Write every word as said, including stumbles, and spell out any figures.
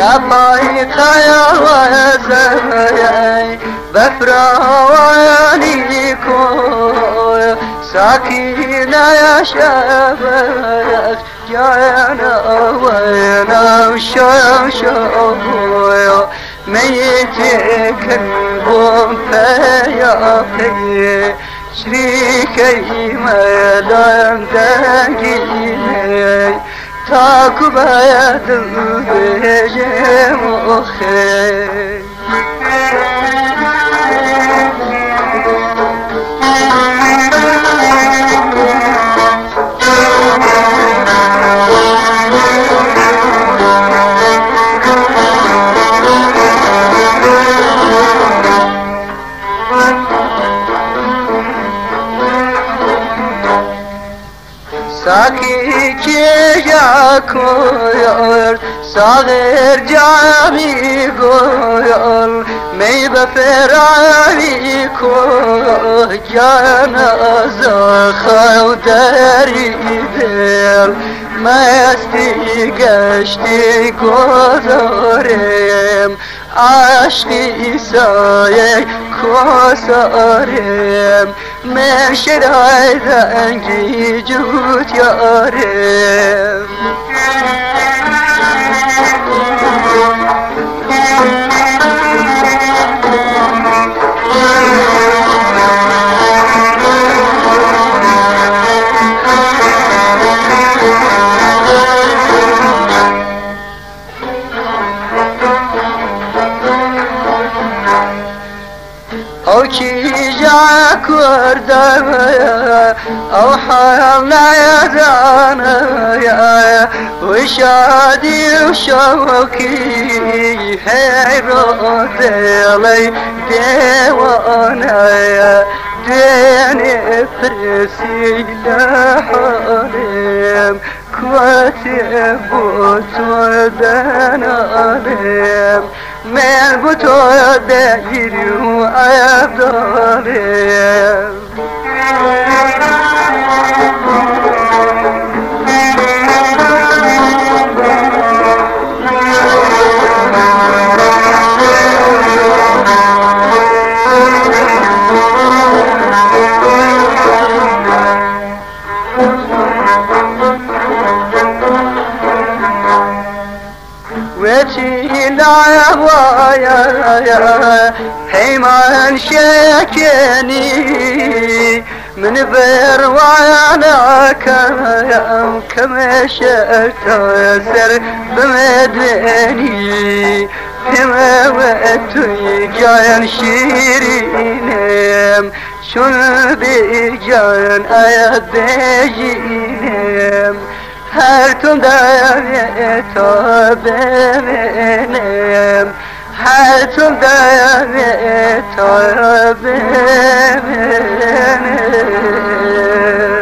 لبيك يا وزاي بفراوانيكو ساكينة يا شباب جانا وينا وشوشو ميتك البوم فيا في شريكي مدام دقيني تاكو بيد بيجم أخي ساكي كيا كوير صغير جامي كوير مي بفراري كوير جانا زخا وداري دير ما استيقشتي كوزوريم عشقي سايق كوساريم من شراي ذنجي جوت ياريم أو كي جاك وردايا أو حالنا يا زانايا وشادي وشوكي حيرات لي ديوانايا ديني فرسي لحاليم كواتي بوت ودانا عليم من بوتو دايري وعبداليم وجهي لا يا حيمان شاكني من بر وانا كم كما شئت سر بمدني فيما وقتي جان شيرينم شن بجان آيات بجينم هر تون داویت ببینم هر تون داویت ببینم